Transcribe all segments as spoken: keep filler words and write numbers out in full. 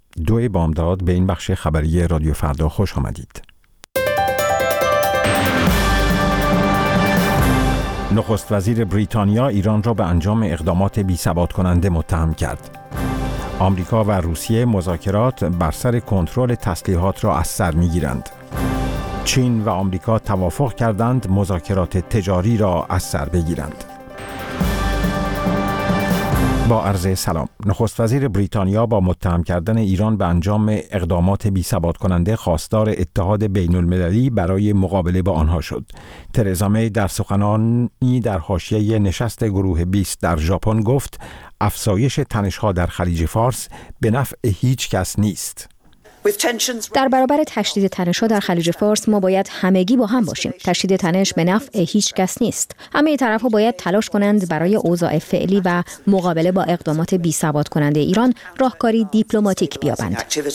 دو بامداد به این بخش خبری رادیو فردا خوش آمدید. نخست وزیر بریتانیا ایران را به انجام اقدامات بی‌ثبات کننده متهم کرد. آمریکا و روسیه مذاکرات بر سر کنترل تسلیحات را از سر می‌گیرند. چین و آمریکا توافق کردند مذاکرات تجاری را از سر بگیرند. با عرض سلام. نخست وزیر بریتانیا با متهم کردن ایران به انجام اقدامات بی‌ثبات کننده خواستار اتحاد بین المللی برای مقابله با آنها شد. ترزا می در سخنانی در حاشیه نشست گروه بیست در ژاپن گفت افزایش تنش‌ها در خلیج فارس به نفع هیچ کس نیست. در برابر تشدید تنش‌ها در خلیج فارس ما باید همگی با هم باشیم. تشدید تنش به نفع هیچ کس نیست. همه طرف‌ها باید تلاش کنند برای اوضاع فعلی و مقابله با اقدامات بی‌ثبات کننده ایران راهکاری دیپلماتیک بیابند.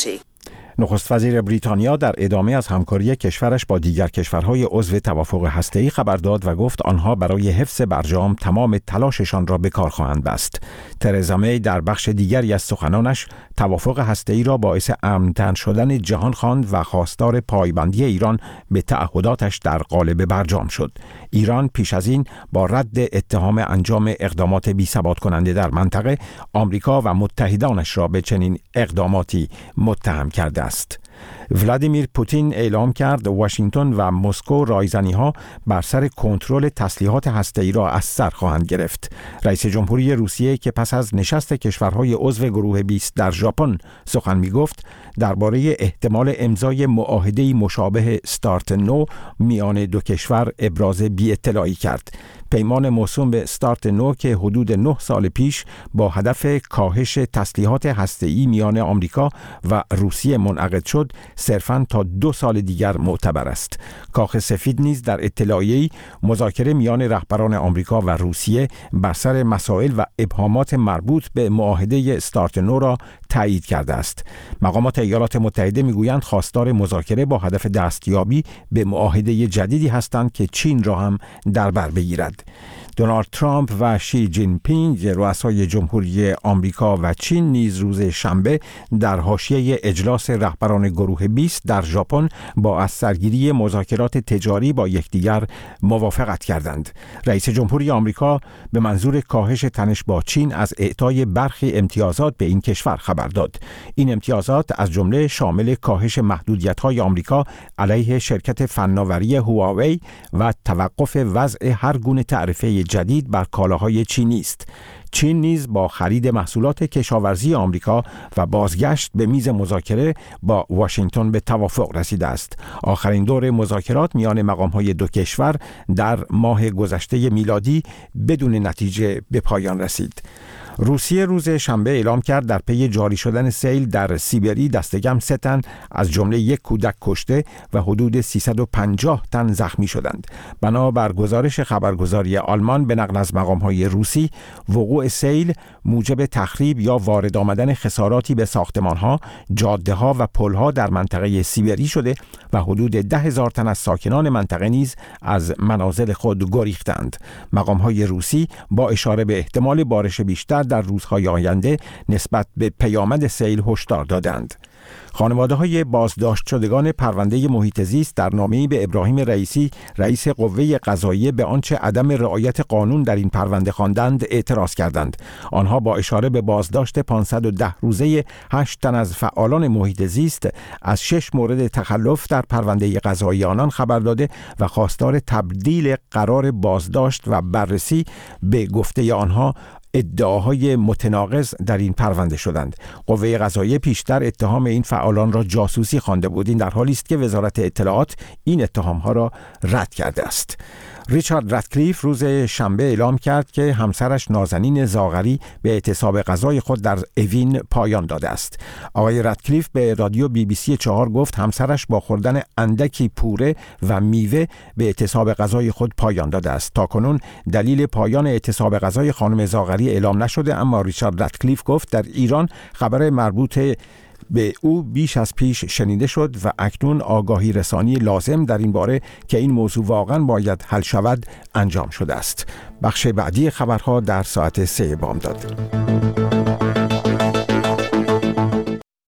نخست وزیر بریتانیا در ادامه از همکاری کشورش با دیگر کشورهای عضو توافق هسته‌ای خبر داد و گفت آنها برای حفظ برجام تمام تلاششان را به کار خواهند بست. ترزا می در بخش دیگری از سخنانش توافق هسته‌ای را باعث امن‌تر شدن جهان خواند و خواستار پایبندی ایران به تعهداتش در قالب برجام شد. ایران پیش از این با رد اتهام انجام اقدامات بی‌ثبات کننده در منطقه، آمریکا و متحدانش را به چنین اقداماتی متهم کرده است. ولادیمیر پوتین اعلام کرد واشنگتن و مسکو رایزنی‌ها بر سر کنترل تسلیحات هسته‌ای را از سر خواهند گرفت. رئیس جمهوری روسیه که پس از نشست کشورهای عضو گروه بیست در ژاپن سخن می‌گفت، درباره احتمال امضای معاهده‌ای مشابه استارت نو میان دو کشور ابراز بی‌اطلاعی کرد. پیمان موسوم به استارت نو که حدود نه سال پیش با هدف کاهش تسلیحات هسته‌ای میان آمریکا و روسیه منعقد شد، صرفاً تا دو سال دیگر معتبر است. کاخ سفید نیز در اطلاعیه‌ای مذاکره میان رهبران آمریکا و روسیه بر سر مسائل و ابهامات مربوط به معاهده استارت نو را تایید کرده است. مقامات ایالات متحده میگویند خواستار مذاکره با هدف دستیابی به معاهده جدیدی هستند که چین را هم در بر بگیرد. دونالد ترامپ و شی جین پینگ رؤسای جمهوری آمریکا و چین نیز روز شنبه در حاشیه اجلاس رهبران گروه بیست در ژاپن با از سرگیری مذاکرات تجاری با یکدیگر موافقت کردند. رئیس جمهوری آمریکا به منظور کاهش تنش با چین از اعطای برخی امتیازات به این کشور خبر داد. این امتیازات از جمله شامل کاهش محدودیت‌های آمریکا علیه شرکت فناوری هواوی و توقف وضع هر گونه تعرفه جدید بر کالاهای چینی است. چین نیز با خرید محصولات کشاورزی آمریکا و بازگشت به میز مذاکره با واشنگتن به توافق رسیده است. آخرین دور مذاکرات میان مقام‌های دو کشور در ماه گذشته میلادی بدون نتیجه به پایان رسید. روسیه روز شنبه اعلام کرد در پی جاری شدن سیل در سیبری دست کم سه تن از جمله یک کودک کشته و حدود سیصد و پنجاه تن زخمی شدند. بنابر گزارش خبرگزاری آلمان به نقل از مقام‌های روسی، وقوع سیل موجب تخریب یا وارد آمدن خساراتی به ساختمان‌ها، جاده‌ها و پل‌ها در منطقه سیبری شده و حدود ده هزار تن از ساکنان منطقه نیز از منازل خود گریختند. مقام‌های روسی با اشاره به احتمال بارش بیشتر در روزهای آینده نسبت به پیامد سیل هشدار دادند. خانواده‌های بازداشت شدگان پرونده محیط زیست در نامه‌ای به ابراهیم رئیسی، رئیس قوه قضاییه، به آنچه عدم رعایت قانون در این پرونده خواندند اعتراض کردند. آنها با اشاره به بازداشت پانصد و ده روزه هشت تن از فعالان محیط زیست از شش مورد تخلف در پرونده قضایی آنان خبر داده و خواستار تبدیل قرار بازداشت و بررسی به گفته آنها ادعاهای متناقض در این پرونده شدند. قوه قضاییه پیشتر اتهام این فعالان را جاسوسی خوانده بود. این در حالی است که وزارت اطلاعات این اتهامها را رد کرده است. ریچارد رادکلیف روز شنبه اعلام کرد که همسرش نازنین زاغری به اعتصاب غذای خود در اوین پایان داده است. آقای رادکلیف به رادیو بی بی سی چهار گفت همسرش با خوردن اندکی پوره و میوه به اعتصاب غذای خود پایان داده است. تاکنون دلیل پایان اعتصاب غذای خانم زاغری اعلام نشده، اما ریچارد رادکلیف گفت در ایران خبر مربوط به او بیش از پیش شنیده شد و اکنون آگاهی رسانی لازم در این باره که این موضوع واقعا باید حل شود انجام شده است. بخش بعدی خبرها در ساعت سه بامداد.